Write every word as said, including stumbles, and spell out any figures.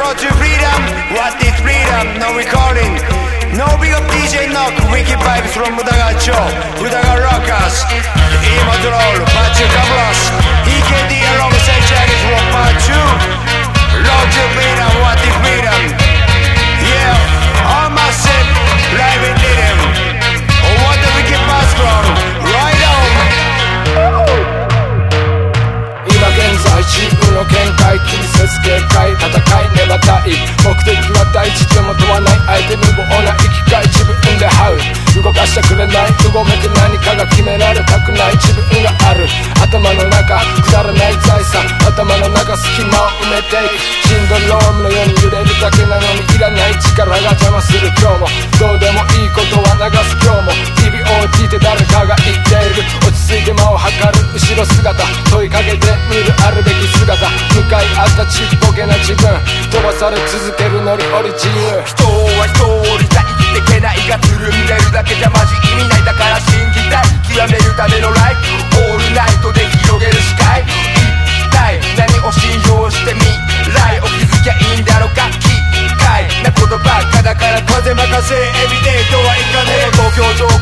Road to freedom, what is freedom? No recording. No big up D J Knock, wicked vibes from Mudaga Cho, Mudaga Rockers, E-Motorol, Pachu Cabros, E K D alongside Chinese from Part two. Road to freedom, what is freedom? Yeah, all massive, live in rhythm. Oh, what the wicked bass from, right on. 今現在自分の見解気にせず警戒戦い粘たい目的は大地でも問わない相手無謀な生きがい自分で這う動かしてくれないうごめく何かが決められたくない自分がある頭の中くだらない財産頭の中隙間を埋めていくシンドロームのように揺れるだけなのにいらない力が邪魔する今日もどうでもいいことは流す今日も ティービーオーティー って誰かが言っている落ち着いて間を測る後ろ姿問いかけて見るあるべき姿向かい合ったちっぽけな自分飛ばされ続ける乗り降り自由人は人を降りた生きてけないがつるんでるだけじゃマジ意味ないだから信じたい極めるためのライフオールナイトで広げる視界一体何を信用して未来を築きゃいいんだろうか機械なことばっかだから風任せエビデートはいかねえ東京上